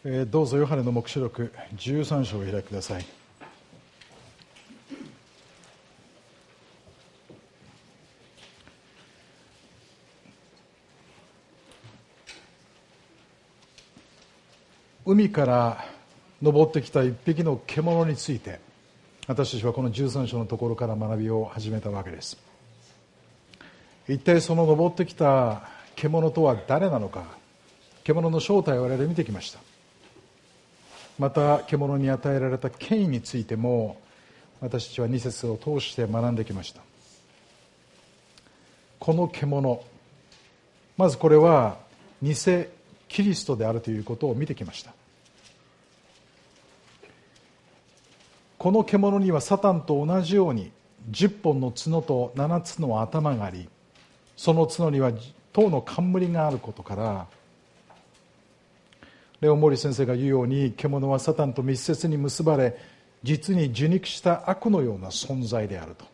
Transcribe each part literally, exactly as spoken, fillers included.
えー、どうぞヨハネの黙示録じゅうさん章をお開きください。海から昇ってきた一匹の獣について、私たちはこのじゅうさん章のところから学びを始めたわけです。一体その昇ってきた獣とは誰なのか、獣の正体を我々見てきました。また獣に与えられた権威についても私たちはに節を通して学んできました。この獣、まずこれは偽キリストであるということを見てきました。この獣にはサタンと同じようにじゅっぽんの角とななつの頭があり、その角には十の冠があることから、レオン・モーリ先生が言うように、獣はサタンと密接に結ばれ、実に受肉した悪のような存在であると。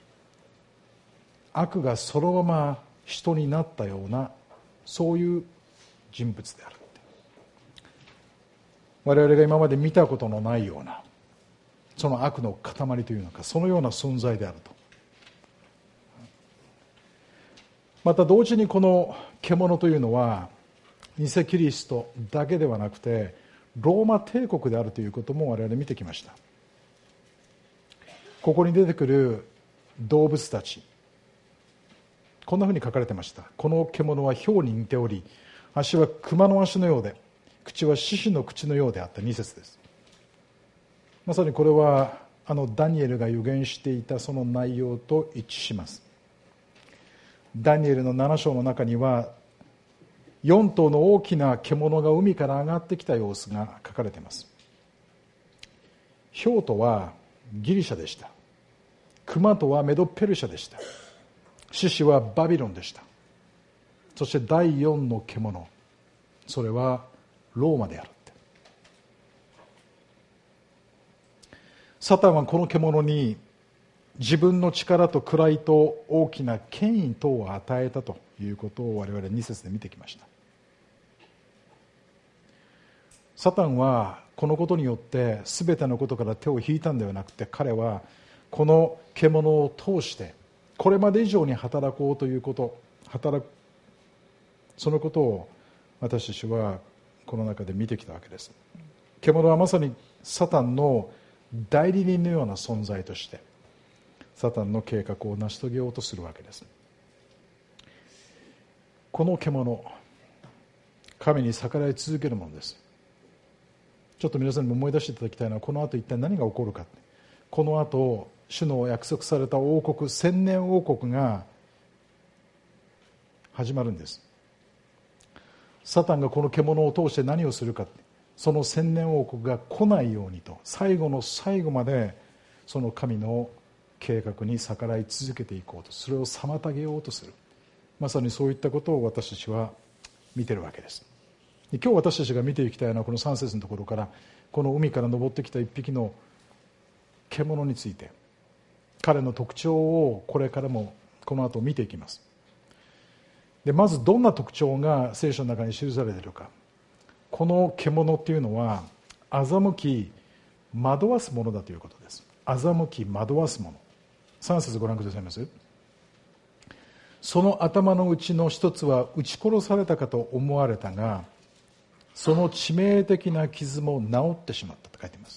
悪がそのまま人になったような、そういう人物である。我々が今まで見たことのないような、その悪の塊というのか、そのような存在であると。また同時にこの獣というのは偽キリストだけではなくてローマ帝国であるということも我々見てきました。ここに出てくる動物たち、こんなふうに書かれてました。この獣は豹に似ており、足は熊の足のようで、口は獅子の口のようであった。に節です。まさにこれはあのダニエルが預言していたその内容と一致します。ダニエルのなな章の中にはよん頭の大きな獣が海から上がってきた様子が書かれています。豹とはギリシャでした。熊とはメドペルシャでした。獅子はバビロンでした。そしてだいよんの獣、それはローマである。サタンはこの獣に自分の力と位と大きな権威等を与えたということを我々に節で見てきました。サタンはこのことによって全てのことから手を引いたんではなくて、彼はこの獣を通してこれまで以上に働こうということ、働くそのことを私たちはこの中で見てきたわけです。獣はまさにサタンの代理人のような存在としてサタンの計画を成し遂げようとするわけです。この獣、神に逆らい続けるものです。ちょっと皆さんにも思い出していただきたいのは、この後一体何が起こるか。この後主の約束された王国、千年王国が始まるんです。サタンがこの獣を通して何をするか、その千年王国が来ないようにと最後の最後までその神の計画に逆らい続けていこうと、それを妨げようとする、まさにそういったことを私たちは見ているわけです。で、今日私たちが見ていきたいのはこのさん節のところから、この海から昇ってきた一匹の獣について、彼の特徴をこれからもこの後見ていきます。でまずどんな特徴が聖書の中に記されているか。この獣っていうのは欺き惑わすものだということです。欺き惑わすもの。さん節ご覧くださいます。その頭のうちの一つは撃ち殺されたかと思われたが、その致命的な傷も治ってしまったと書いています。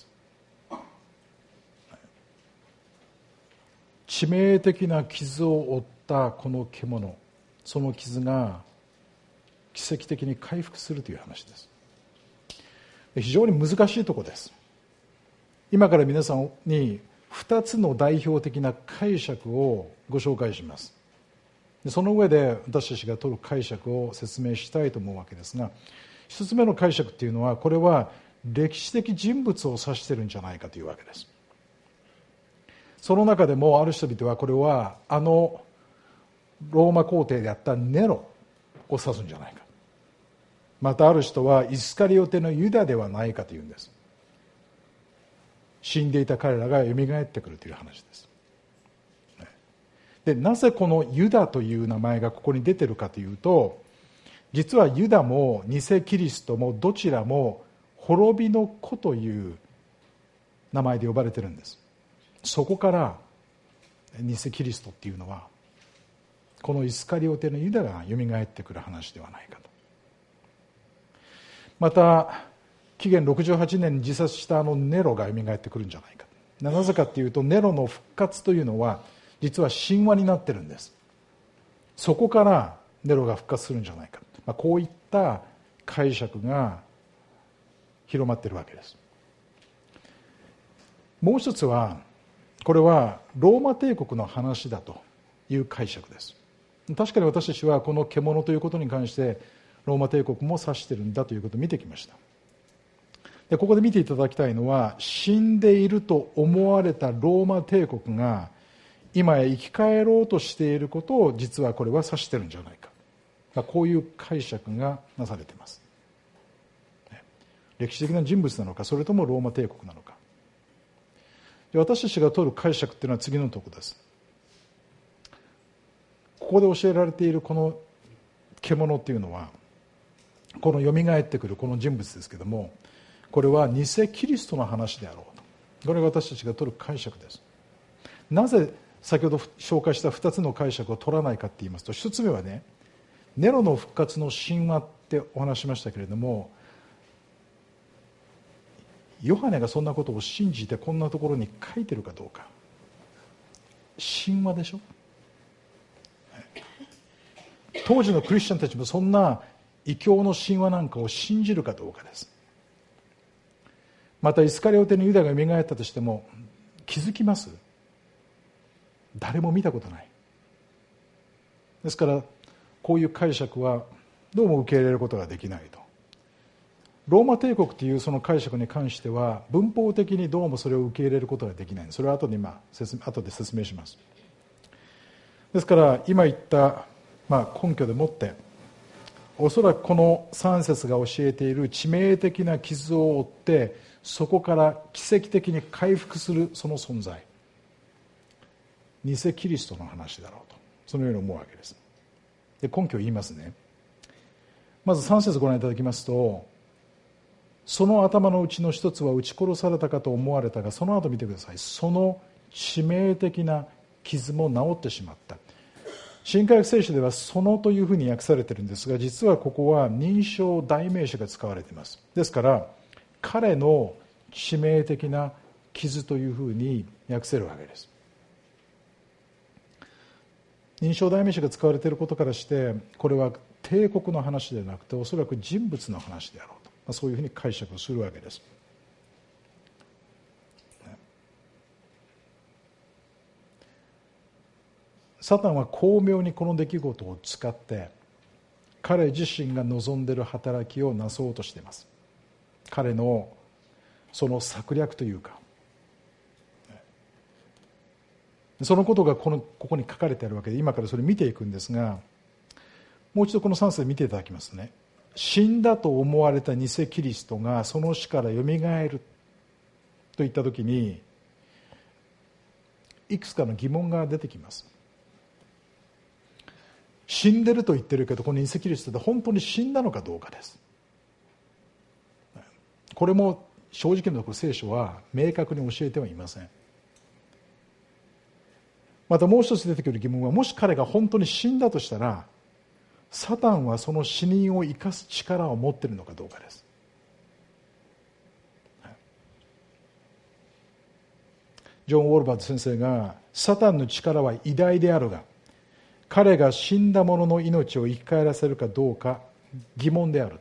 致命的な傷を負ったこの獣、その傷が奇跡的に回復するという話です。非常に難しいところです。今から皆さんにふたつの代表的な解釈をご紹介します。その上で私たちが取る解釈を説明したいと思うわけですが、ひとつめの解釈というのは、これは歴史的人物を指しているんじゃないかというわけです。その中でもある人々はこれはあのローマ皇帝であったネロを指すんじゃないか、またある人はイスカリオテのユダではないかというんです。死んでいた彼らがよみがえってくるという話です。でなぜこのユダという名前がここに出てるかというと、実はユダも偽キリストもどちらも滅びの子という名前で呼ばれているんです。そこから偽キリストっていうのはこのイスカリオテのユダがよみがえってくる話ではないかと。また紀元ろくじゅうはちねんに自殺したあのネロがよみがえってくるんじゃないか。なぜかというとネロの復活というのは実は神話になってるんです。そこからネロが復活するんじゃないか、まあ、こういった解釈が広まっているわけです。もう一つはこれはローマ帝国の話だという解釈です。確かに私たちはこの獣ということに関してローマ帝国も指しているんだということを見てきました。でここで見ていただきたいのは、死んでいると思われたローマ帝国が今や生き返ろうとしていることを実はこれは指しているんじゃないか、まあ、こういう解釈がなされています。歴史的な人物なのか、それともローマ帝国なのか。で私たちが取る解釈というのは次のところです。ここで教えられているこの獣というのは、このよみがえってくるこの人物ですけれども、これは偽キリストの話であろうと。これが私たちが取る解釈です。なぜ先ほど紹介したふたつの解釈を取らないかと言いますと、ひとつめはね、ネロの復活の神話ってお話しましたけれども、ヨハネがそんなことを信じてこんなところに書いてるかどうか。神話でしょ。当時のクリスチャンたちもそんな異教の神話なんかを信じるかどうかです。またイスカリオテのユダがよみがえったとしても気づきます？誰も見たことない。ですからこういう解釈はどうも受け入れることができないと。ローマ帝国というその解釈に関しては文法的にどうもそれを受け入れることができない。それは後で今後で説明します。ですから今言った、まあ、根拠でもっておそらくこのさん節が教えている致命的な傷を負ってそこから奇跡的に回復するその存在、偽キリストの話だろうと、そのように思うわけです。で根拠を言いますね。まずさん節ご覧いただきますと、その頭のうちの一つは撃ち殺されたかと思われたが、その後見てください。その致命的な傷も治ってしまった。新科学聖書ではそのというふうに訳されているんですが、実はここは認証代名詞が使われています。ですから彼の致命的な傷というふうに訳せるわけです。認証代名詞が使われていることからして、これは帝国の話ではなくておそらく人物の話であろうと、そういうふうに解釈をするわけです。サタンは巧妙にこの出来事を使って彼自身が望んでいる働きをなそうとしています。彼のその策略というか、そのことがこのここに書かれてあるわけで、今からそれ見ていくんですが、もう一度このさん節見ていただきますね。死んだと思われた偽キリストがその死からよみがえるといったときに、いくつかの疑問が出てきます。死んでると言ってるけど、この偽キリストで本当に死んだのかどうかです。これも正直なところ聖書は明確に教えてはいません。またもう一つ出てくる疑問は、もし彼が本当に死んだとしたら、サタンはその死人を生かす力を持っているのかどうかです。ジョン・ウォルバート先生が、サタンの力は偉大であるが彼が死んだ者の命を生き返らせるかどうか疑問であるって。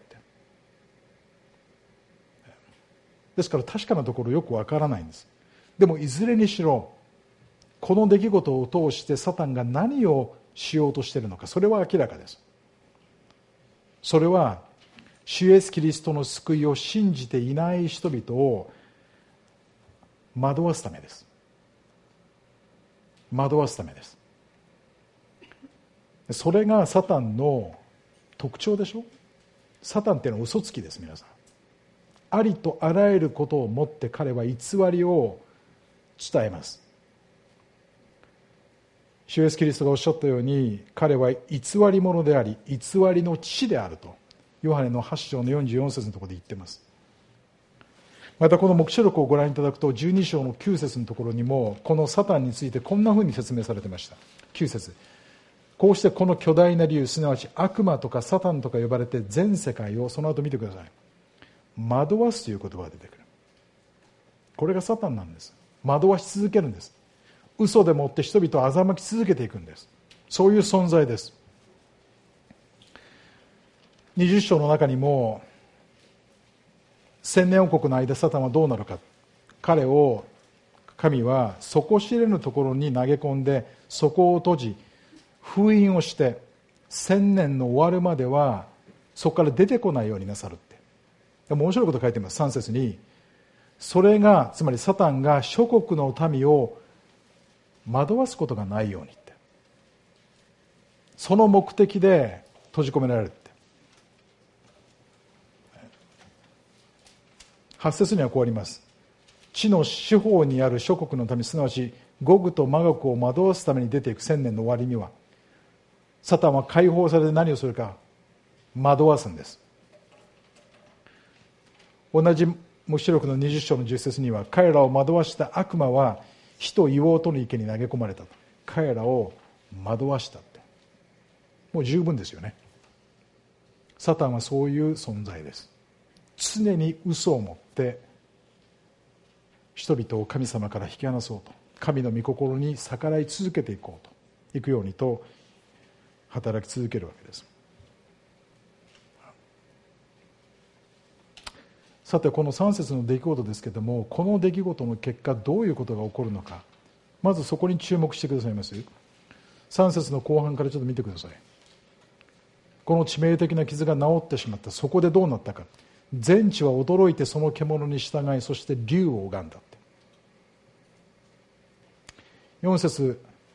ですから確かなところよくわからないんです。でもいずれにしろこの出来事を通してサタンが何をしようとしているのか、それは明らかです。それは主イエスキリストの救いを信じていない人々を惑わすためです。惑わすためです。それがサタンの特徴でしょ。サタンっていうのは嘘つきです。皆さん、ありとあらゆることをもって彼は偽りを伝えます。主イエスキリストがおっしゃったように、彼は偽り者であり偽りの父であるとヨハネのはち章のよんじゅうよん節のところで言っています。 またこの黙示録をご覧いただくとじゅうに章のきゅう節のところにもこのサタンについてこんなふうに説明されていました。きゅう節、こうしてこの巨大な竜、すなわち悪魔とかサタンとか呼ばれて全世界を、その後見てください、惑わすという言葉が出てくる。これがサタンなんです。惑わし続けるんです。嘘でもって人々を欺き続けていくんです。そういう存在です。にじゅう章の中にも千年王国の間、サタンはどうなるか、彼を神は底知れぬところに投げ込んで底を閉じ封印をして、千年の終わるまではそこから出てこないようになさるって。でも面白いこと書いてます。さん節に、それがつまりサタンが諸国の民を惑わすことがないようにって、その目的で閉じ込められるって。はち節にはこうあります。地の四方にある諸国の民、すなわちゴグとマゴグを惑わすために出ていく千年の終わりには、サタンは解放されて何をするか、惑わすんです。同じ黙示録のにじゅう章のじゅっ節には、彼らを惑わした悪魔は火と硫黄との池に投げ込まれたと。彼らを惑わしたって、もう十分ですよね。サタンはそういう存在です。常に嘘を持って人々を神様から引き離そうと、神の御心に逆らい続けていこうといくようにと働き続けるわけです。さて、このさん節の出来事ですけれども、この出来事の結果どういうことが起こるのか、まずそこに注目してくださいます。さん節の後半からちょっと見てください。この致命的な傷が治ってしまった。そこでどうなったか。全地は驚いてその獣に従い、そして竜を拝んだって。よん節、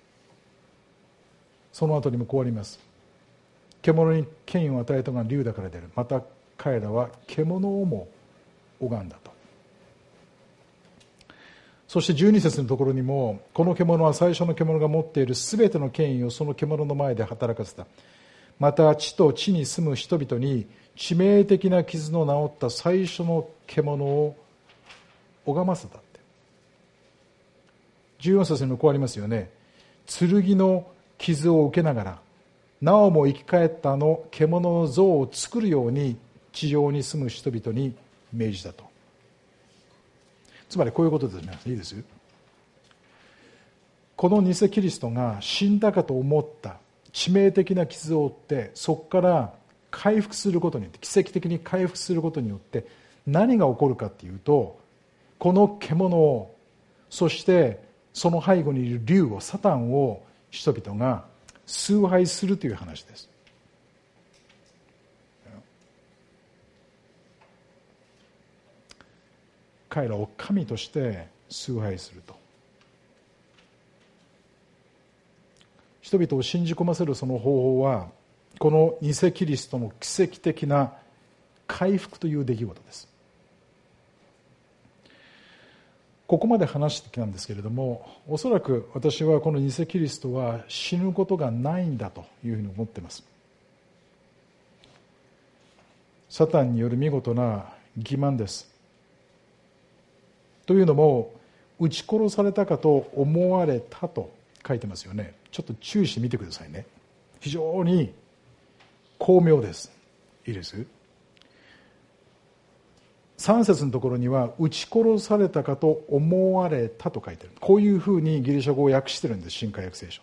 その後にもこうあります。獣に権威を与えたのが竜だからである。また彼らは獣をも拝んだと。そしてじゅうに節のところにも、この獣は最初の獣が持っているすべての権威をその獣の前で働かせた。また地と地に住む人々に致命的な傷の治った最初の獣を拝ませたって。じゅうよん節にもこうありますよね。剣の傷を受けながらなおも生き返ったあの獣の像を作るように地上に住む人々に命じたと。つまりこういうことですね。いいですよ。この偽キリストが死んだかと思った致命的な傷を負って、そこから回復することによって、奇跡的に回復することによって何が起こるかっていうと、この獣を、そしてその背後にいる竜を、サタンを人々が崇拝するという話です。彼らを神として崇拝すると。人々を信じ込ませるその方法は、この偽キリストの奇跡的な回復という出来事です。ここまで話してきたんですけれども、おそらく私はこの偽キリストは死ぬことがないんだというふうに思っています。サタンによる見事な欺瞞です。というのも、撃ち殺されたかと思われたと書いてますよね。ちょっと注意してみてくださいね。非常に巧妙です。いいです。さん節のところには撃ち殺されたかと思われたと書いてある。こういうふうにギリシャ語を訳してるんです、新海訳聖書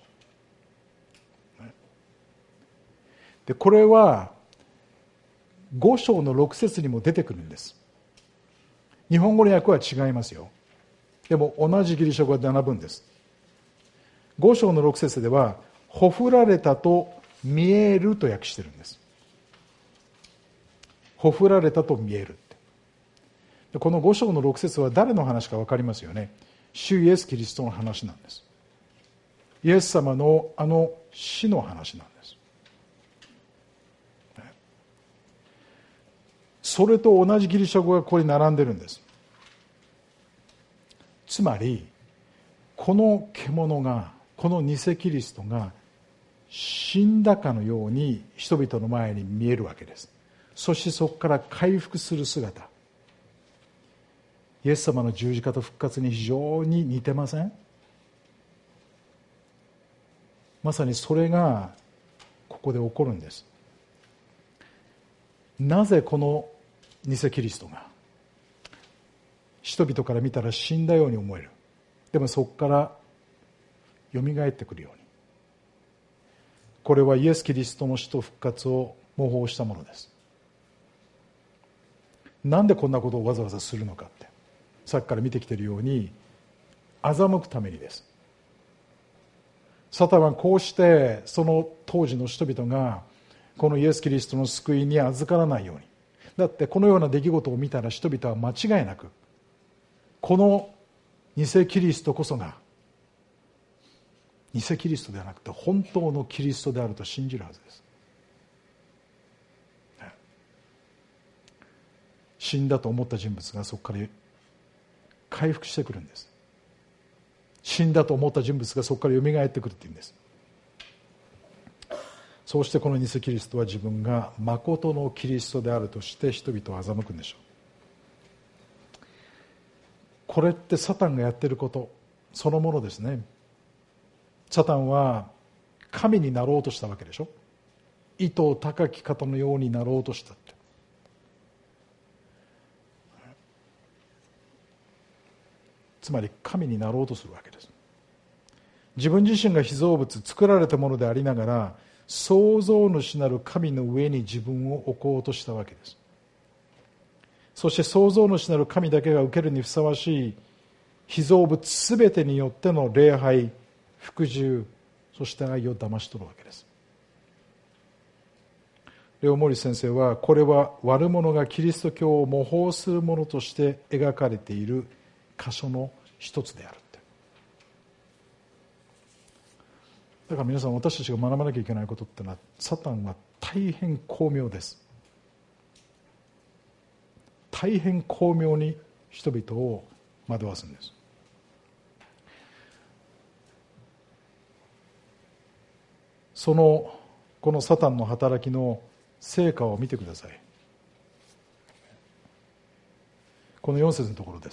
で。これはご章のろく節にも出てくるんです。日本語の訳は違いますよ。でも同じギリシャ語が並ぶんです。ご章のろく節ではほふられたと見えると訳してるんです。ほふられたと見えるって。このご章のろく節は誰の話か分かりますよね。主イエスキリストの話なんです。イエス様のあの死の話なんです。それと同じギリシャ語がここに並んでるんです。つまりこの獣が、この偽キリストが死んだかのように人々の前に見えるわけです。そしてそこから回復する姿、 イエス様の十字架と復活に非常に似てません？まさにそれがここで起こるんです。なぜこの偽キリストが人々から見たら死んだように思える、でもそこからよみがえってくるように、これはイエス・キリストの死と復活を模倣したものです。なんでこんなことをわざわざするのかって、さっきから見てきているように欺くためにです。サタンはこうしてその当時の人々がこのイエス・キリストの救いに預からないように、だってこのような出来事を見たら人々は間違いなくこの偽キリストこそが偽キリストではなくて本当のキリストであると信じるはずです。死んだと思った人物がそこから回復してくるんです。死んだと思った人物がそこからよみがえってくるっていうんです。そうしてこの偽キリストは自分が誠のキリストであるとして人々を欺くんでしょう。これってサタンがやっていることそのものですね。サタンは神になろうとしたわけでしょ。糸高き方のようになろうとしたって。つまり神になろうとするわけです。自分自身が被造物、作られたものでありながら創造主なる神の上に自分を置こうとしたわけです。そして創造主なる神だけが受けるにふさわしい被造物すべてによっての礼拝、服従、そして愛を騙し取るわけです。レオ・モリス先生はこれは悪者がキリスト教を模倣するものとして描かれている箇所の一つであるって。だから皆さん、私たちが学ばなきゃいけないことってのは、サタンは大変巧妙です。大変巧妙に人々を惑わすんです。そのこのサタンの働きの成果を見てください。このよん節のところです。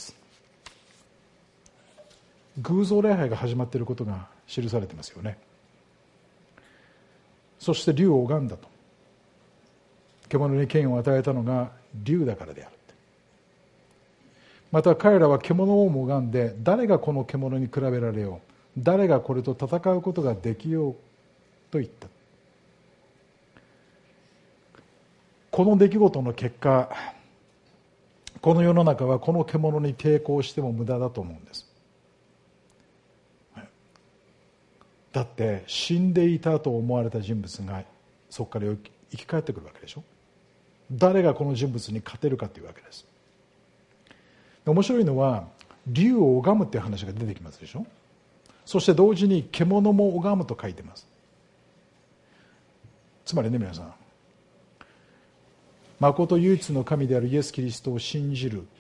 偶像礼拝が始まっていることが記されていますよね。そして竜を拝んだと。獣に権威を与えたのが竜だからである。また彼らは獣をも拝んで、誰がこの獣に比べられよう、誰がこれと戦うことができようと言った。この出来事の結果、この世の中はこの獣に抵抗しても無駄だと思うんです。だって死んでいたと思われた人物がそこから生き返ってくるわけでしょ。誰がこの人物に勝てるかというわけです。面白いのは竜を拝むという話が出てきますでしょ。そして同時に獣も拝むと書いてます。つまりね、皆さん、誠唯一の神であるイエス・キリストを信じる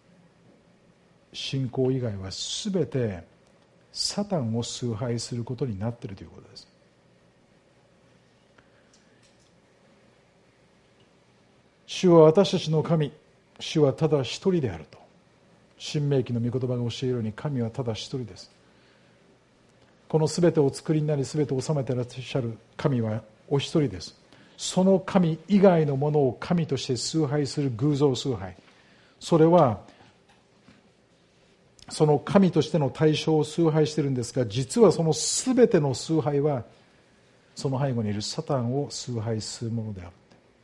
信仰以外は全てサタンを崇拝することになっているということです。主は私たちの神、主はただ一人であると新明記の御言葉が教えるように、神はただ一人です。この全てを作りになり全てを治めていらっしゃる神はお一人です。その神以外のものを神として崇拝する偶像崇拝、それはその神としての対象を崇拝しているんですが、実はその全ての崇拝はその背後にいるサタンを崇拝するものである。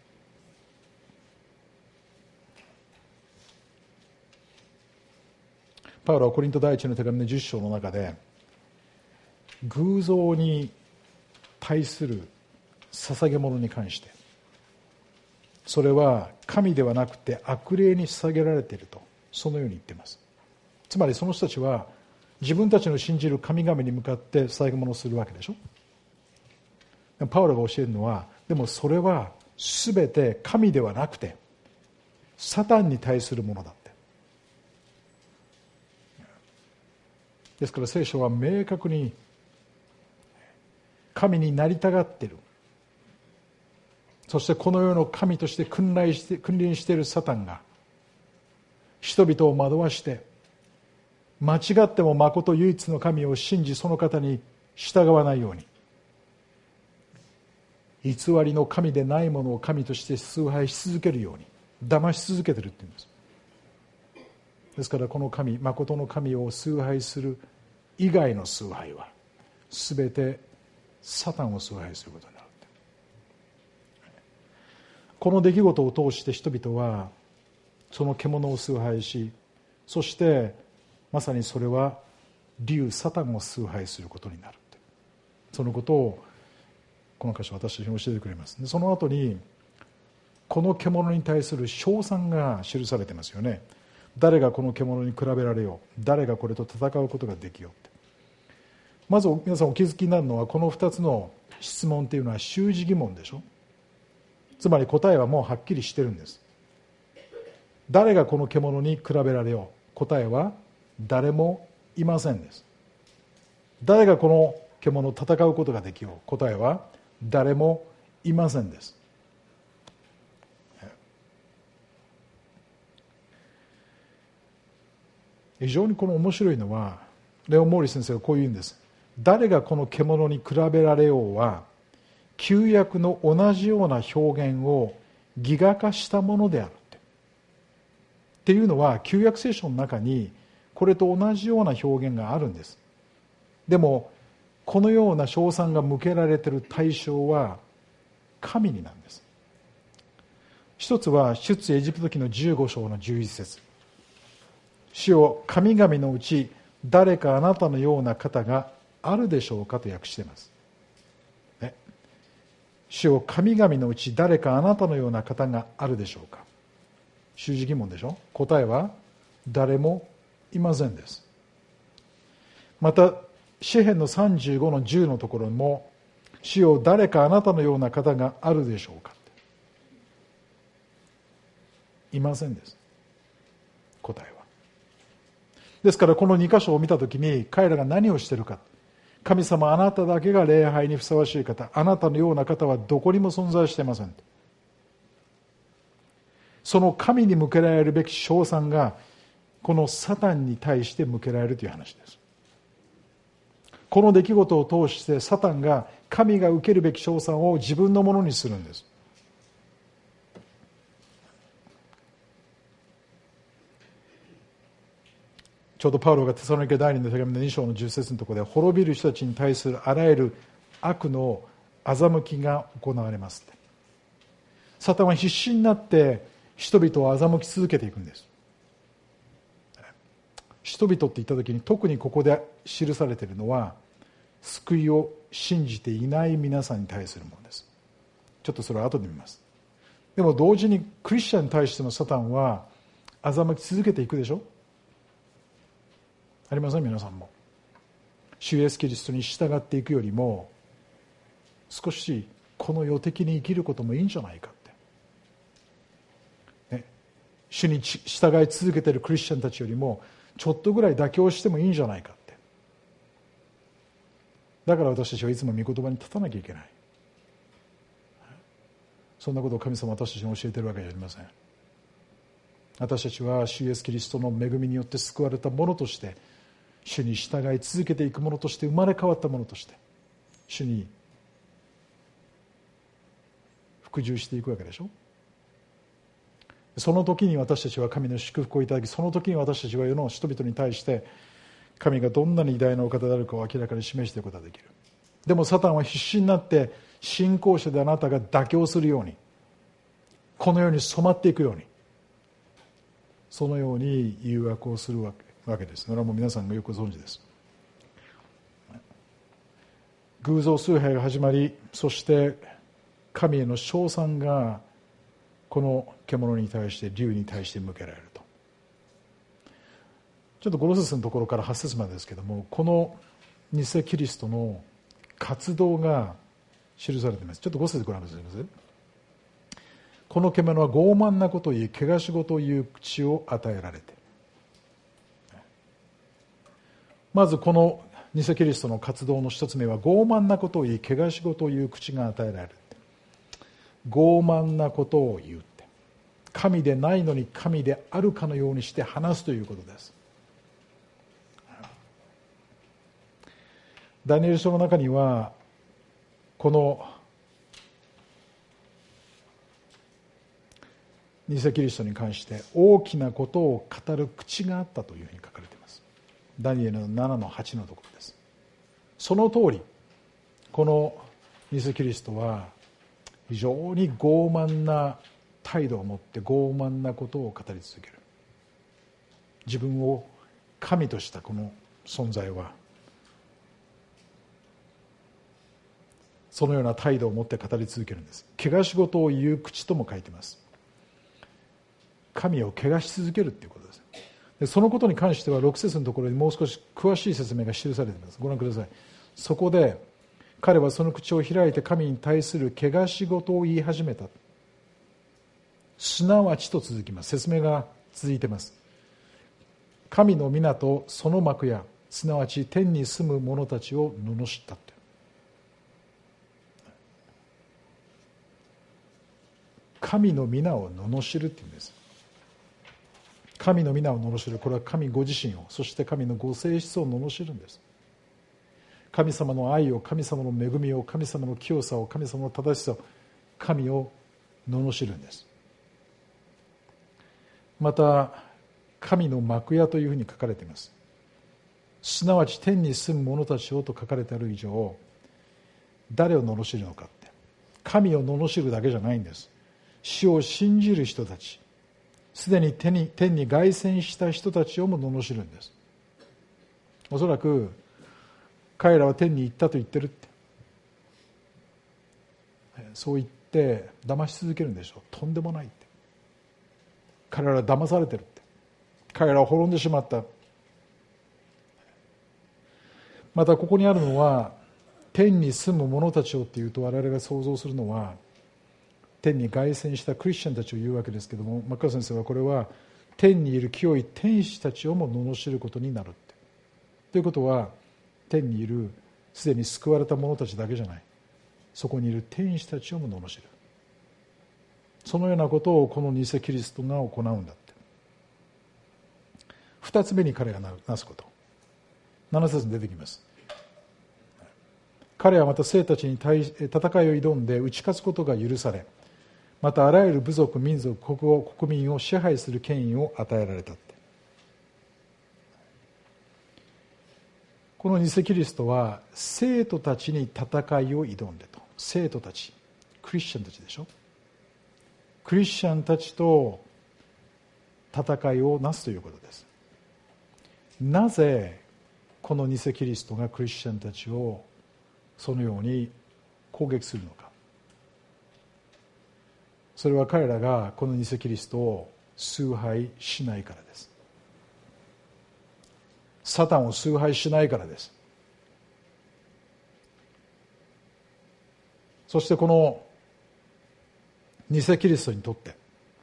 パウロはコリント第一の手紙のじゅっ章の中で、偶像に対する捧げ物に関して、それは神ではなくて悪霊に捧げられていると、そのように言っています。つまりその人たちは自分たちの信じる神々に向かって捧げ物をするわけでしょ。でもパウロが教えるのは、でもそれは全て神ではなくてサタンに対するものだって。ですから聖書は明確に神になりたがっている、そしてこの世の神として君臨して君臨しているサタンが人々を惑わして間違っても誠唯一の神を信じその方に従わないように、偽りの神でないものを神として崇拝し続けるように騙し続けてるって言うんです。ですからこの神、誠の神を崇拝する以外の崇拝は全てサタンを崇拝することになる。この出来事を通して人々はその獣を崇拝し、そしてまさにそれは竜サタンを崇拝することになる。そのことをこの箇所私たちに教えてくれます。でその後にこの獣に対する称賛が記されてますよね。誰がこの獣に比べられよう、誰がこれと戦うことができようって。まず皆さんお気づきになるのは、このふたつの質問というのは習字疑問でしょ。つまり答えはもうはっきりしてるんです。誰がこの獣に比べられよう、答えは誰もいませんです。誰がこの獣と戦うことができよう、答えは誰もいませんです。非常にこの面白いのは、レオン・モーリー先生がこう言うんです。誰がこの獣に比べられようは旧約の同じような表現を擬画化したものであるって。っていうのは旧約聖書の中にこれと同じような表現があるんです。でもこのような称賛が向けられている対象は神になんです。一つは出エジプト記のじゅうご章のじゅういち節。主よ神々のうち誰かあなたのような方があるでしょうかと訳しています。ね、主よ神々のうち誰かあなたのような方があるでしょうか。習字疑問でしょ。答えは誰もいませんです。また詩編のさんじゅうごのじゅうのところも、主よ誰かあなたのような方があるでしょうかって、いませんです、答えは。ですからこのに箇所を見たときに彼らが何をしているか。神様あなただけが礼拝にふさわしい方、あなたのような方はどこにも存在していません。その神に向けられるべき称賛がこのサタンに対して向けられるという話です。この出来事を通してサタンが神が受けるべき称賛を自分のものにするんです。ちょうどパウロがテサロニケ第二の手紙のに章のじゅっ節のところで、滅びる人たちに対するあらゆる悪の欺きが行われますって。サタンは必死になって人々を欺き続けていくんです。人々って言った時に特にここで記されているのは救いを信じていない皆さんに対するものです。ちょっとそれは後で見ます。でも同時にクリスチャンに対してのサタンは欺き続けていくでしょ。ありません？皆さんも主イエスキリストに従っていくよりも少しこの世的に生きることもいいんじゃないかって、ね、主に従い続けているクリスチャンたちよりもちょっとぐらい妥協してもいいんじゃないかって。だから私たちはいつも御言葉に立たなきゃいけない。そんなことを神様は私たちに教えているわけじゃありません。私たちは主イエスキリストの恵みによって救われたものとして、主に従い続けていくものとして、生まれ変わったものとして主に服従していくわけでしょ。その時に私たちは神の祝福をいただき、その時に私たちは世の人々に対して神がどんなに偉大なお方であるかを明らかに示していくことができる。でもサタンは必死になって信仰者であなたが妥協するように、このように染まっていくように、そのように誘惑をするわけわけです。それはもう皆さんがよくご存知です。偶像崇拝が始まり、そして神への称賛がこの獣に対して、竜に対して向けられると。ちょっとゴロセスのところからはち節までですけども、この偽キリストの活動が記されています。ちょっとご節ご覧くださいませ。この獣は傲慢なことを言い、汚し事を言う口を与えられて、まずこの偽キリストの活動の一つ目は、傲慢なことを言い汚し事を言う口が与えられる。傲慢なことを言うって、 神でないのに神であるかのようにして話すということです。ダニエル書の中にはこの偽キリストに関して大きなことを語る口があったというふうに書かれています。ダニエルのななのはちのところです。その通りこの偽キリストは非常に傲慢な態度を持って傲慢なことを語り続ける。自分を神としたこの存在はそのような態度を持って語り続けるんです。汚し事を言う口とも書いています。神を汚し続けるということです。でそのことに関してはろく節のところにもう少し詳しい説明が記されています。ご覧ください。そこで彼はその口を開いて神に対する汚し事を言い始めた。すなわちと続きます。説明が続いています。神の皆とその幕屋、すなわち天に住む者たちを罵ったって。神の皆を罵るって言うんです。神の皆を罵る。これは神ご自身を、そして神のご性質を罵るんです。神様の愛を、神様の恵みを、神様の清さを、神様の正しさを、神を罵るんです。また神の幕屋というふうに書かれています。すなわち天に住む者たちをと書かれてある以上、誰を罵るのかって、神を罵るだけじゃないんです。主を信じる人たち、すでに天に天に凱旋した人たちをも罵るんです。おそらく彼らは天に行ったと言ってるって、そう言って騙し続けるんでしょう。とんでもないって、彼らは騙されてるって、彼らは滅んでしまった。またここにあるのは天に住む者たちをっていうと、我々が想像するのは天に凱旋したクリスチャンたちを言うわけですけども、マッカー先生はこれは天にいる清い天使たちをも罵ることになるって。ということは天にいるすでに救われた者たちだけじゃない、そこにいる天使たちをも罵る。そのようなことをこの偽キリストが行うんだって。二つ目に彼がなすこと、なな節に出てきます。彼はまた生たちに対し戦いを挑んで打ち勝つことが許され、またあらゆる部族、民族、国語、国民を支配する権威を与えられたって。この偽キリストは生徒たちに戦いを挑んでと。生徒たち、クリスチャンたちでしょ。クリスチャンたちと戦いをなすということです。なぜこの偽キリストがクリスチャンたちをそのように攻撃するのか。それは彼らがこの偽キリストを崇拝しないからです。サタンを崇拝しないからです。そしてこの偽キリストにとって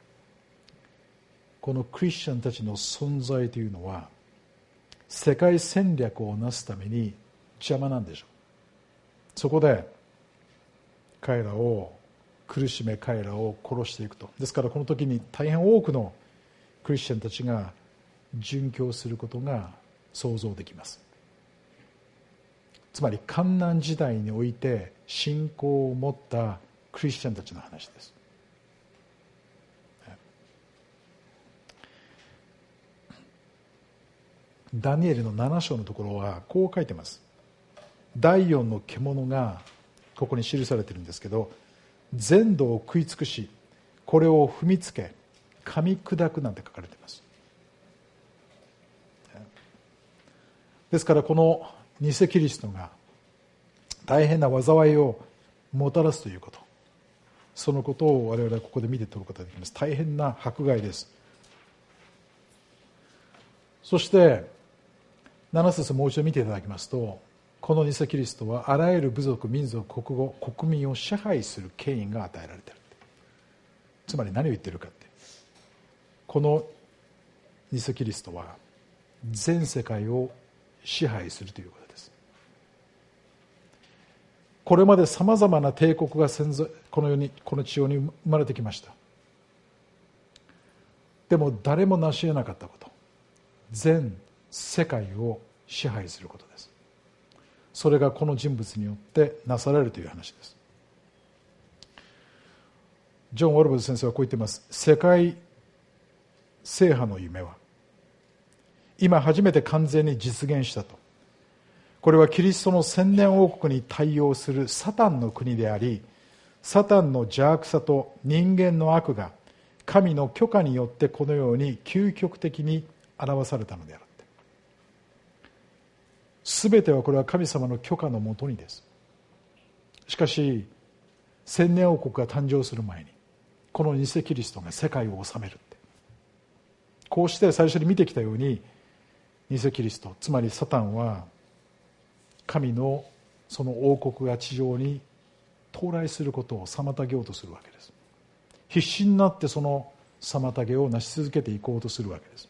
このクリスチャンたちの存在というのは世界戦略をなすために邪魔なんでしょう。そこで彼らを苦しめ、彼らを殺していくと。ですからこの時に大変多くのクリスチャンたちが殉教することが想像できます。つまり患難時代において信仰を持ったクリスチャンたちの話です。ダニエルのなな章のところはこう書いてます。だいよんの獣がここに記されているんですけど、全土を食い尽くし、これを踏みつけ噛み砕くなんて書かれています。ですからこの偽キリストが大変な災いをもたらすということ、そのことを我々はここで見て取ることができます。大変な迫害です。そしてなな節もう一度見ていただきますと、この偽キリストはあらゆる部族、民族、国語、国民を支配する権威が与えられている。つまり何を言っているかって、この偽キリストは全世界を支配するということです。これまでさまざまな帝国が先在この世に、この地上に生まれてきました。 でも誰も成し得なかったこと、全世界を支配することです。それがこの人物によってなされるという話です。ジョン・オルブズ先生はこう言っています。世界制覇の夢は今初めて完全に実現したと。これはキリストの千年王国に対応するサタンの国であり、サタンの邪悪さと人間の悪が神の許可によってこのように究極的に表されたのである。すべてはこれは神様の許可のもとにです。しかし千年王国が誕生する前にこの偽キリストが世界を治めるって、こうして最初に見てきたように偽キリスト、つまりサタンは神のその王国が地上に到来することを妨げようとするわけです。必死になってその妨げを成し続けていこうとするわけです。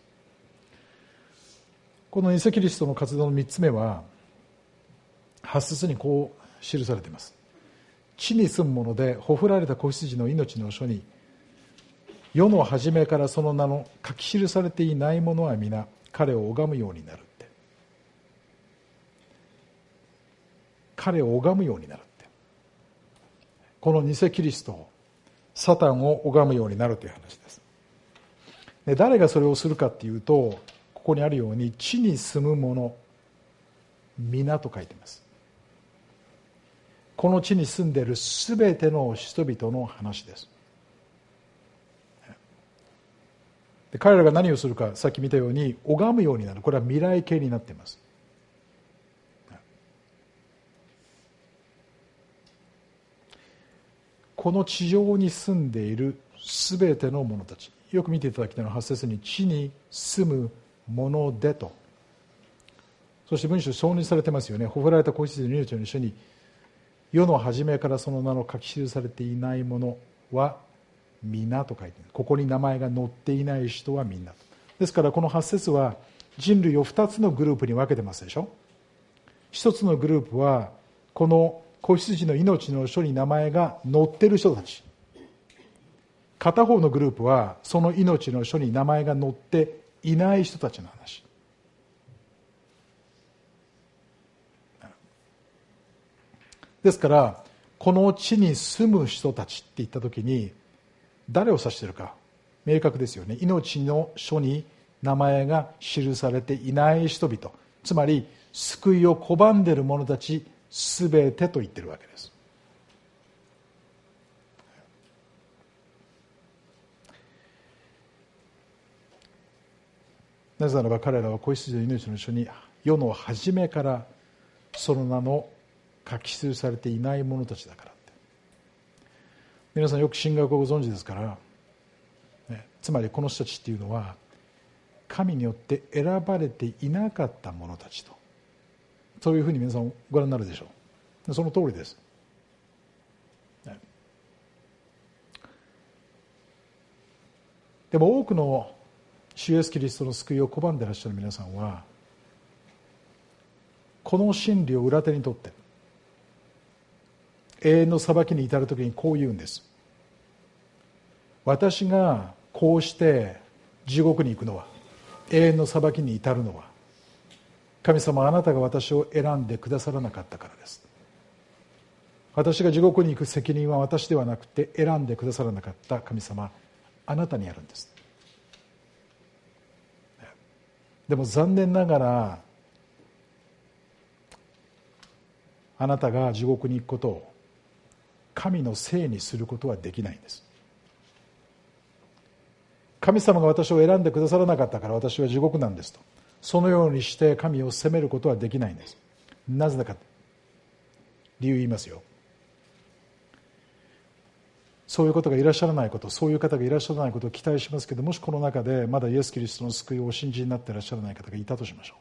この偽キリストの活動の三つ目ははち節にこう記されています。地に住むものでほふられた子羊の命の書に世の初めからその名の書き記されていないものは皆彼を拝むようになるって、彼を拝むようになるって、この偽キリスト、サタンを拝むようになるという話です。で、誰がそれをするかっていうと、ここにあるように地に住む者皆と書いています。この地に住んでいるすべての人々の話です。で、彼らが何をするか、さっき見たように拝むようになる。これは未来形になっています。この地上に住んでいるすべての者たち、よく見ていただきたいのははち節に地に住むものでと、そして文章承認されてますよね。ほふられた子羊の命の一緒に世の初めからその名の書き記されていないものは皆と書いてある。ここに名前が載っていない人はみんな。ですからこのはち節は人類をふたつのグループに分けてますでしょ。一つのグループはこの子羊の命の書に名前が載っている人たち、片方のグループはその命の書に名前が載っていない人たちの話。ですからこの地に住む人たちって言った時に誰を指しているか明確ですよね。命の書に名前が記されていない人々、つまり救いを拒んでいる者たちすべてと言っているわけです。なぜならば彼らは子羊の命の書に世の初めからその名の書き記されていない者たちだからって。皆さんよく神学をご存知ですから、ね、つまりこの人たちっていうのは神によって選ばれていなかった者たちと、そういうふうに皆さんご覧になるでしょう。その通りです、ね、でも多くの主イエスキリストの救いを拒んでいらっしゃる皆さんはこの真理を裏手にとって永遠の裁きに至るときにこう言うんです。私がこうして地獄に行くのは、永遠の裁きに至るのは、神様あなたが私を選んでくださらなかったからです。私が地獄に行く責任は私ではなくて選んでくださらなかった神様あなたにあるんです。でも残念ながらあなたが地獄に行くことを神のせいにすることはできないんです。神様が私を選んでくださらなかったから私は地獄なんですと、そのようにして神を責めることはできないんです。なぜだか、理由言いますよ。そういうことがいらっしゃらないこと、そういう方がいらっしゃらないことを期待しますけど、もしこの中でまだイエス・キリストの救いをお信じになっていらっしゃらない方がいたとしましょう。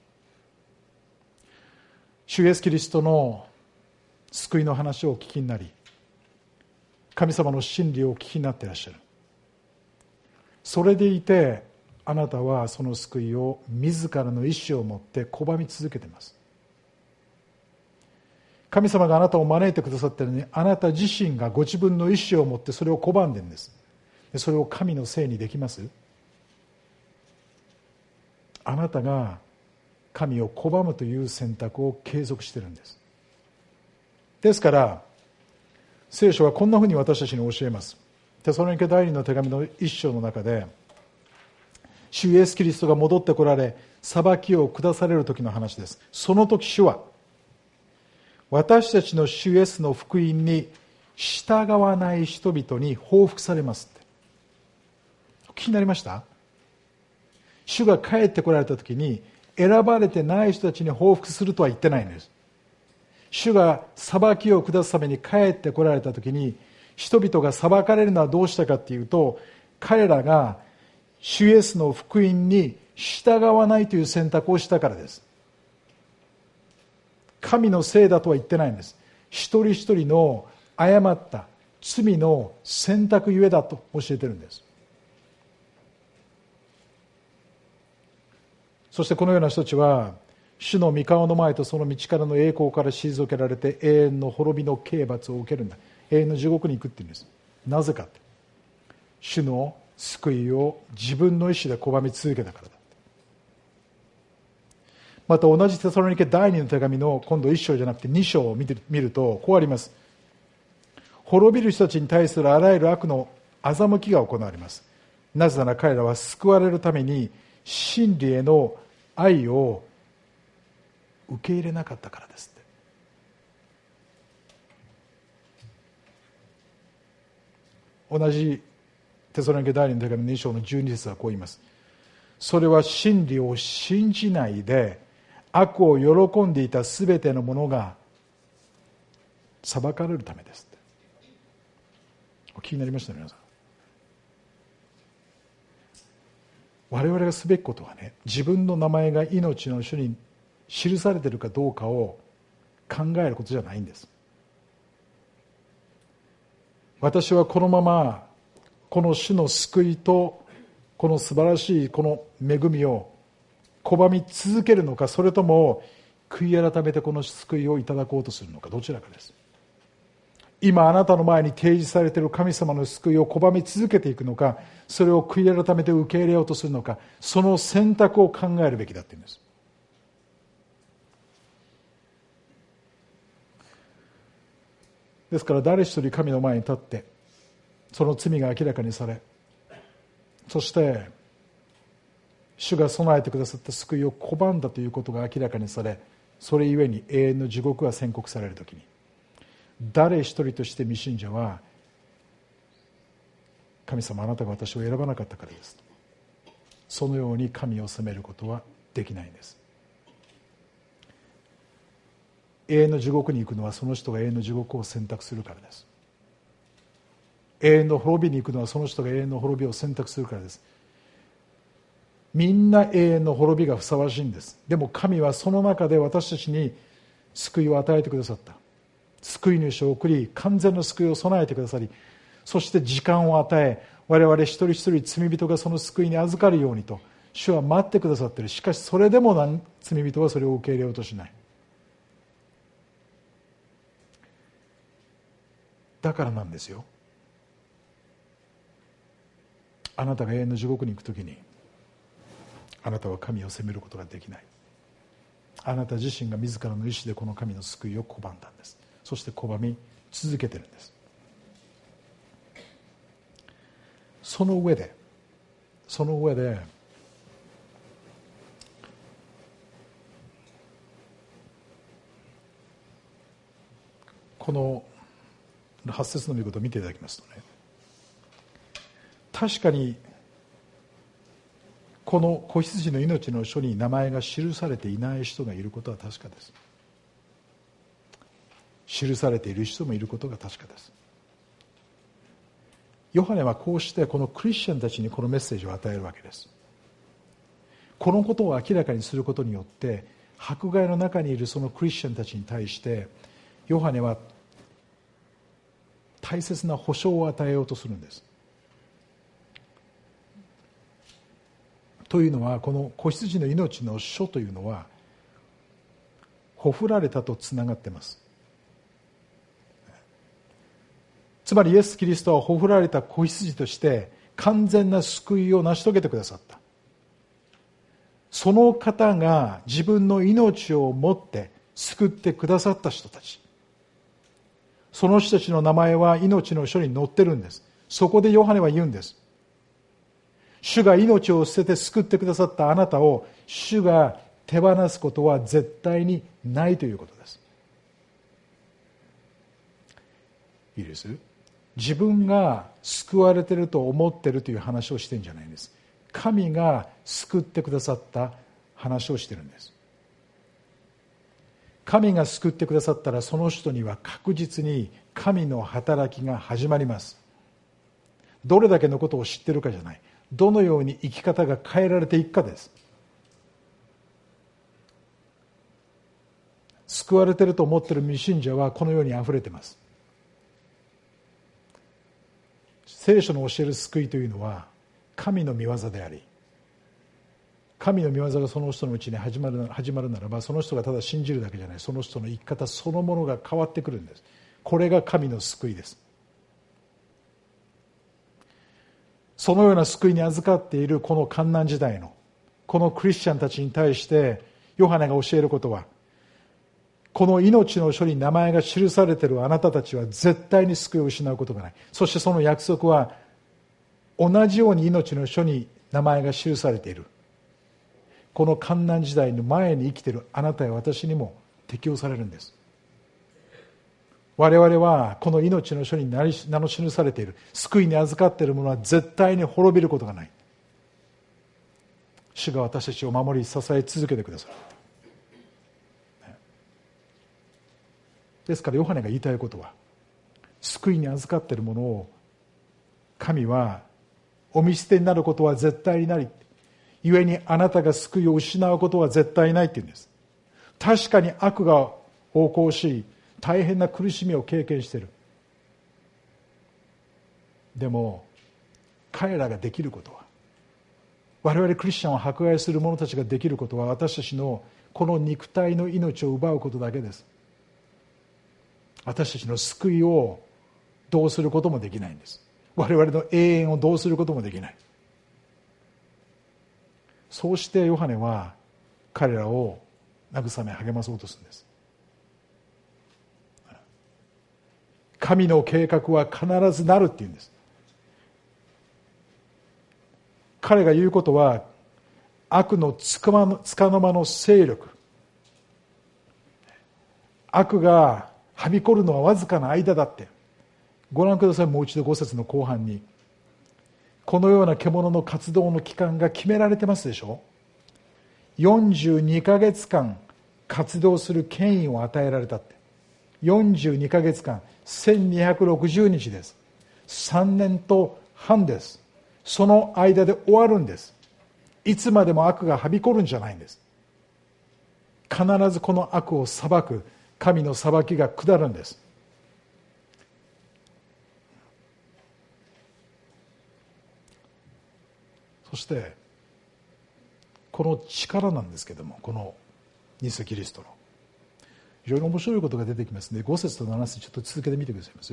主イエス・キリストの救いの話をお聞きになり、神様の真理をお聞きになっていらっしゃる。それでいてあなたはその救いを自らの意志を持って拒み続けています。神様があなたを招いてくださっているのに、あなた自身がご自分の意志を持ってそれを拒んでいるんです。それを神のせいにできます？ あなたが神を拒むという選択を継続しているんです。ですから聖書はこんなふうに私たちに教えます。テサロニケ第二の手紙の一章の中で、主イエスキリストが戻ってこられ裁きを下される時の話です。その時主は私たちの主イエスの福音に従わない人々に報復されますって。気になりました？主が帰ってこられた時に選ばれてない人たちに報復するとは言ってないんです。主が裁きを下すために帰ってこられた時に、人々が裁かれるのはどうしたかっていうと、彼らが主イエスの福音に従わないという選択をしたからです。神のせいだとは言ってないんです。一人一人の誤った罪の選択ゆえだと教えてるんです。そしてこのような人たちは主の御顔の前とその道からの栄光から退けられて永遠の滅びの刑罰を受けるんだ。永遠の地獄に行くって言うんです。なぜかって、主の救いを自分の意志で拒み続けたからだ。また同じテサロニケ第二の手紙の今度一章じゃなくて二章を見てみるとこうあります。滅びる人たちに対するあらゆる悪の欺きが行われます。なぜなら彼らは救われるために真理への愛を受け入れなかったからですって。同じテサロニケ第二の手紙のに章のじゅうに節はこう言います。それは真理を信じないで悪を喜んでいたすべてのものが裁かれるためですって。お聞きになりましたね、皆さん。我々がすべきことはね、自分の名前が命の書に記されているかどうかを考えることじゃないんです。私はこのままこの主の救いとこの素晴らしいこの恵みを拒み続けるのか、それとも悔い改めてこの救いをいただこうとするのか、どちらかです。今あなたの前に提示されている神様の救いを拒み続けていくのか、それを悔い改めて受け入れようとするのか、その選択を考えるべきだっていうんです。ですから誰一人神の前に立ってその罪が明らかにされ、そして主が備えてくださった救いを拒んだということが明らかにされ、それゆえに永遠の地獄が宣告されるときに、誰一人として未信者は、神様あなたが私を選ばなかったからですと、そのように神を責めることはできないんです。永遠の地獄に行くのはその人が永遠の地獄を選択するからです。永遠の滅びに行くのはその人が永遠の滅びを選択するからです。みんな永遠の滅びがふさわしいんです。でも神はその中で私たちに救いを与えてくださった。救い主を送り、完全な救いを備えてくださり、そして時間を与え、我々一人一人罪人がその救いに預かるようにと主は待ってくださっている。しかしそれでも罪人はそれを受け入れようとしない。だからなんですよ。あなたが永遠の地獄に行くときに、あなたは神を責めることができない。あなた自身が自らの意思でこの神の救いを拒んだんです。そして拒み続けてるんです。その上でその上でこのはち節の御言を見ていただきますとね、確かにこの子羊の命の書に名前が記されていない人がいることは確かです。記されている人もいることが確かです。ヨハネはこうしてこのクリスチャンたちにこのメッセージを与えるわけです。このことを明らかにすることによって迫害の中にいるそのクリスチャンたちに対してヨハネは大切な保証を与えようとするんです。というのは、この子羊の命の書というのはほふられたとつながっています。つまりイエス・キリストはほふられた子羊として完全な救いを成し遂げてくださった。 その方が自分の命をもって救ってくださった人たち、その人たちの名前は命の書に載ってるんです。そこでヨハネは言うんです。主が命を捨てて救ってくださったあなたを主が手放すことは絶対にないということです。いいです。自分が救われていると思っているという話をしてるんじゃないんです。神が救ってくださった話をしているんです。神が救ってくださったら、その人には確実に神の働きが始まります。どれだけのことを知っているかじゃない、どのように生き方が変えられていくかです。救われていると思っている未信者はこのようにあふれています。聖書の教える救いというのは神の御業であり、神の御業がその人のうちに始まる、始まるならば、その人がただ信じるだけじゃない、その人の生き方そのものが変わってくるんです。これが神の救いです。そのような救いに預かっているこの患難時代のこのクリスチャンたちに対してヨハネが教えることは、この命の書に名前が記されているあなたたちは絶対に救いを失うことがない。そしてその約束は同じように命の書に名前が記されているこの患難時代の前に生きているあなたや私にも適用されるんです。我々はこの命の書に名の記されている救いに預かっているものは絶対に滅びることがない。主が私たちを守り支え続けてくださる。ですからヨハネが言いたいことは、救いに預かっているものを神はお見捨てになることは絶対にない。故にあなたが救いを失うことは絶対ないって言うんです。確かに悪が横行し、大変な苦しみを経験している。でも彼らができることは、我々クリスチャンを迫害する者たちができることは、私たちのこの肉体の命を奪うことだけです。私たちの救いをどうすることもできないんです。我々の永遠をどうすることもできない。そうしてヨハネは彼らを慰め励まそうとするんです。神の計画は必ずなるっていうんです。彼が言うことは、悪のつかの間の勢力、悪がはびこるのはわずかな間だって。ご覧ください。もう一度ご節の後半に、このような獣の活動の期間が決められてますでしょ。よんじゅうにかげつかん活動する権威を与えられたって。よんじゅうにかげつかん、せんにひゃくろくじゅうにちです。さんねんとはんです。その間で終わるんです。いつまでも悪がはびこるんじゃないんです。必ずこの悪を裁く神の裁きが下るんです。そしてこの力なんですけども、この偽キリストの非常に面白いことが出てきますので、ご節となな節ちょっと続けてみてくださいます。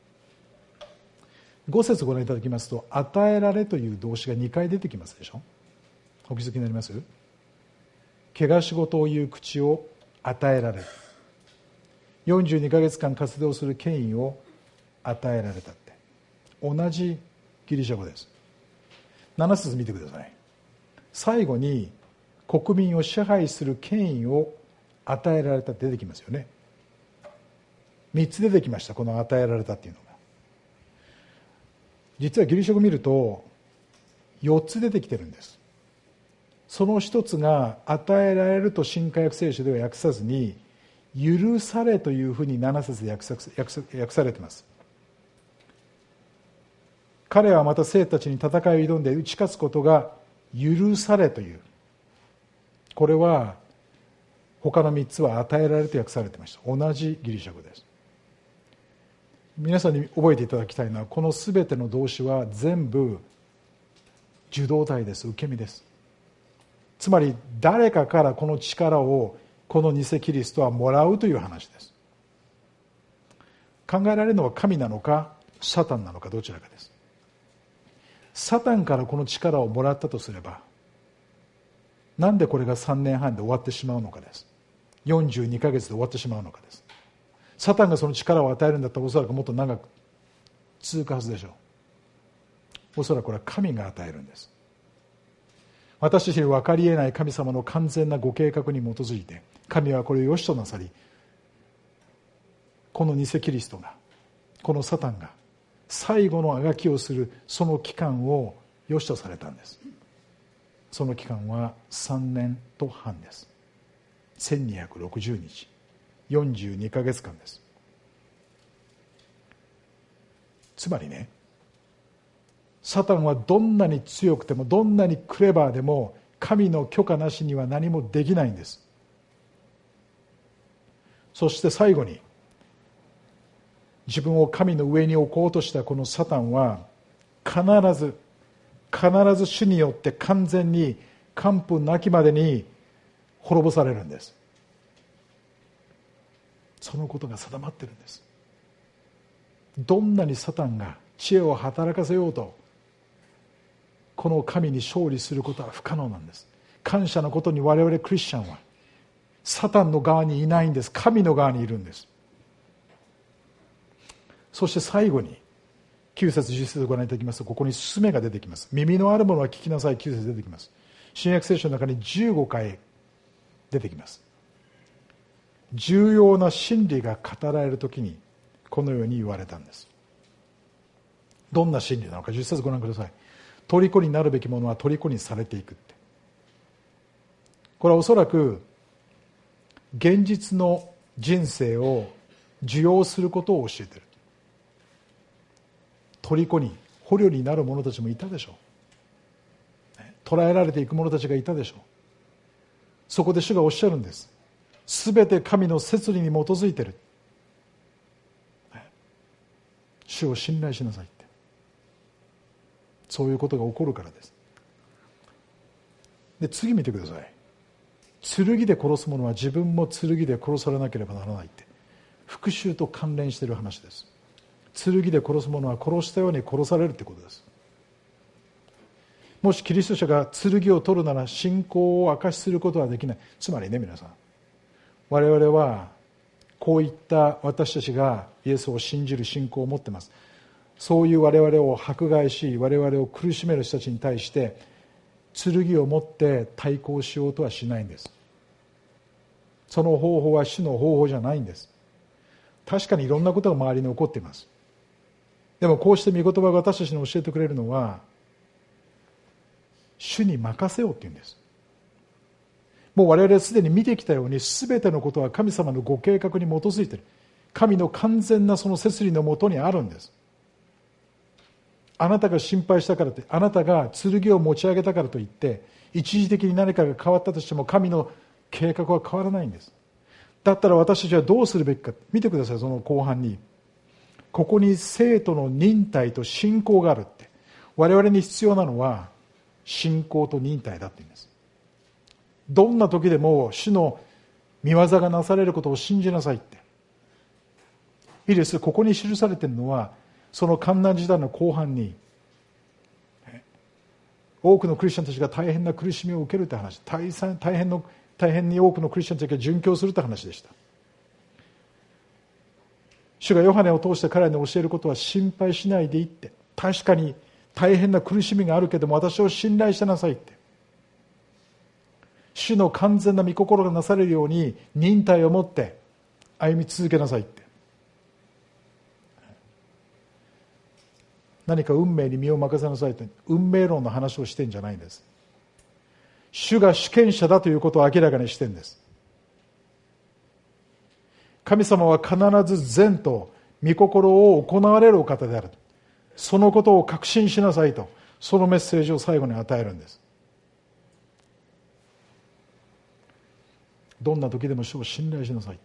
ご節ご覧いただきますと、与えられという動詞がにかい出てきますでしょ。お気づきになります？汚し事を言う口を与えられる、よんじゅうにかげつかん活動する権威を与えられたって、同じギリシャ語です。なな節見てください。最後に国民を支配する権威を与えられたって出てきますよね。みっつ出てきました、この与えられたっていうのが。実はギリシャ語を見るとよっつ出てきてるんです。その一つが与えられると新化訳聖書では訳さずに、許されというふうになな節で訳さ、訳されています。彼はまた生徒たちに戦いを挑んで打ち勝つことが許されという、これは他のみっつは与えられと訳されていました。同じギリシャ語です。皆さんに覚えていただきたいのは、このすべての動詞は全部受動体です。受け身です。つまり誰かからこの力をこの偽キリストはもらうという話です。考えられるのは神なのかサタンなのか、どちらかです。サタンからこの力をもらったとすれば、 なんでこれがさんねんはんで終わってしまうのかです。よんじゅうにかげつで終わってしまうのかです。サタンがその力を与えるんだったらおそらくもっと長く続くはずでしょう。おそらくこれは神が与えるんです。私たちに分かり得ない神様の完全なご計画に基づいて神はこれを良しとなさり、この偽キリストが、このサタンが最後のあがきをするその期間を良しとされたんです。その期間はさんねんとはんです。せんにひゃくろくじゅうにち、よんじゅうにかげつかんです。つまりね、サタンはどんなに強くてもどんなにクレバーでも神の許可なしには何もできないんです。そして最後に自分を神の上に置こうとしたこのサタンは必ず必ず主によって完全に完膚なきまでに滅ぼされるんです。そのことが定まっているんです。どんなにサタンが知恵を働かせようとこの神に勝利することは不可能なんです。感謝のことに我々クリスチャンはサタンの側にいないんです。神の側にいるんです。そして最後にきゅう節じゅっ節をご覧いただきますと、ここに勧めが出てきます。耳のあるものは聞きなさい。きゅう節出てきます。新約聖書の中にじゅうごかい出てきます。重要な真理が語られるときにこのように言われたんです。どんな真理なのかじゅっ節ご覧ください。虜になるべきものは虜にされていくって。これはおそらく現実の人生を受容することを教えている。虜に捕虜になる者たちもいたでしょう。捕らえられていく者たちがいたでしょう。そこで主がおっしゃるんです。すべて神の摂理に基づいている。主を信頼しなさいって。そういうことが起こるからです。で、次見てください。剣で殺す者は自分も剣で殺されなければならないって、復讐と関連している話です。剣で殺す者は殺したように殺されるってことです。もしキリスト者が剣を取るなら信仰を証しすることはできない。つまりね、皆さん、我々はこういった私たちがイエスを信じる信仰を持っています。そういう我々を迫害し我々を苦しめる人たちに対して剣を持って対抗しようとはしないんです。その方法は主の方法じゃないんです。確かにいろんなことが周りに起こっています。でもこうして御言葉が私たちに教えてくれるのは、主に任せようって言うんです。もう我々はすでに見てきたように、全てのことは神様のご計画に基づいている。神の完全なその摂理のもとにあるんです。あなたが心配したからといって、あなたが剣を持ち上げたからといって一時的に何かが変わったとしても神の計画は変わらないんです。だったら私たちはどうするべきか。見てください。その後半にここに生徒の忍耐と信仰があるって。我々に必要なのは信仰と忍耐だって言うんです。どんな時でも主の御業がなされることを信じなさいって。いいです。ここに記されているのはその患難時代の後半に多くのクリスチャンたちが大変な苦しみを受けるという話、大変の大変に多くのクリスチャンたちが殉教するという話でした。主がヨハネを通して彼らに教えることは、心配しないでいって、確かに大変な苦しみがあるけども私を信頼してなさいって、主の完全な御心がなされるように忍耐を持って歩み続けなさいって。何か運命に身を任せなさいって運命論の話をしてんじゃないんです。主が主権者だということを明らかにしてんです。神様は必ず善と御心を行われるお方である。そのことを確信しなさいと、そのメッセージを最後に与えるんです。どんな時でも主を信頼しなさいって。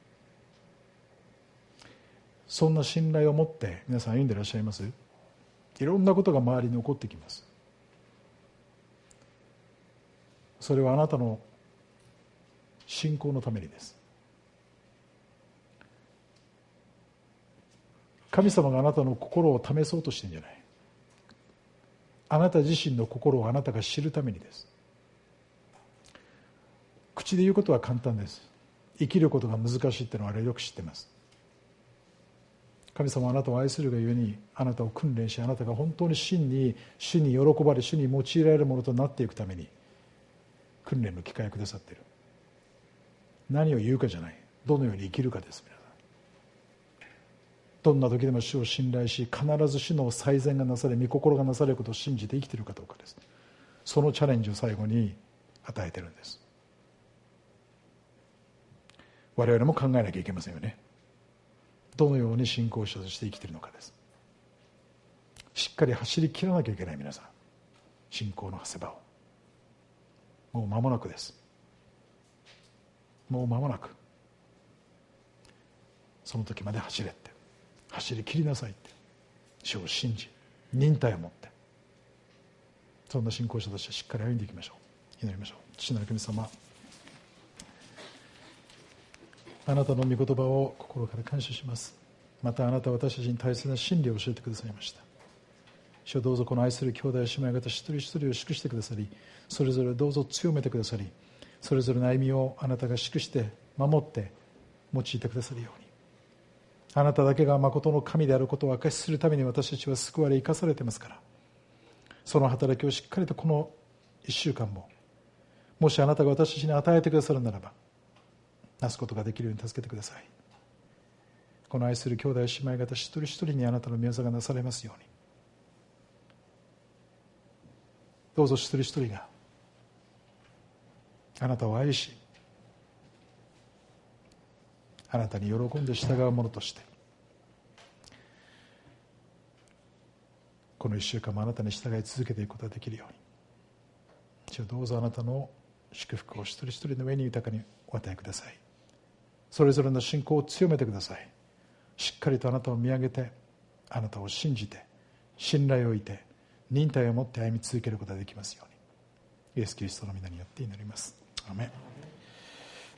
そんな信頼を持って皆さん歩んでいらっしゃいます？いろんなことが周りに起こってきます。それはあなたの信仰のためにです。神様があなたの心を試そうとしてるんじゃない。あなた自身の心をあなたが知るためにです。 口で言うことは簡単です。生きることが難しいっていうのは我々よく知っています。神様はあなたを愛するがゆえにあなたを訓練し、あなたが本当に真に主に喜ばれ、主に用いられるものとなっていくために訓練の機会をくださっている。何を言うかじゃない、どのように生きるかです。皆さん、どんな時でも主を信頼し、必ず主の最善がなされ、御心がなされることを信じて生きているかどうかです。そのチャレンジを最後に与えているんです。我々も考えなきゃいけませんよね。どのように信仰者として生きているのかです。しっかり走り切らなきゃいけない。皆さん、信仰の長谷場をもう間もなくです。もう間もなくその時まで走れって、走り切りなさいって、主を信じ忍耐を持って、そんな信仰者としてしっかり歩んでいきましょう。祈りましょう。父なる神様、あなたの御言葉を心から感謝します。またあなたは私たちに大切な真理を教えてくださいました。主よ、どうぞこの愛する兄弟姉妹方一人一人を祝してくださり、それぞれどうぞ強めてくださり、それぞれの歩みをあなたが祝して守って用いてくださるように、あなただけが誠の神であることを証しするために私たちは救われ生かされていますから、その働きをしっかりとこの一週間も、もしあなたが私たちに与えてくださるならばなすことができるように助けてください。この愛する兄弟姉妹方一人一人にあなたの御業がなされますように、どうぞ一人一人があなたを愛し、あなたに喜んで従う者として、この一週間もあなたに従い続けていくことができるように、主よ、どうぞあなたの祝福を一人一人の上に豊かにお与えください。それぞれの信仰を強めてください。しっかりとあなたを見上げて、あなたを信じて、信頼を置いて、忍耐を持って歩み続けることができますように、イエス・キリストの皆によって祈ります。アーメン。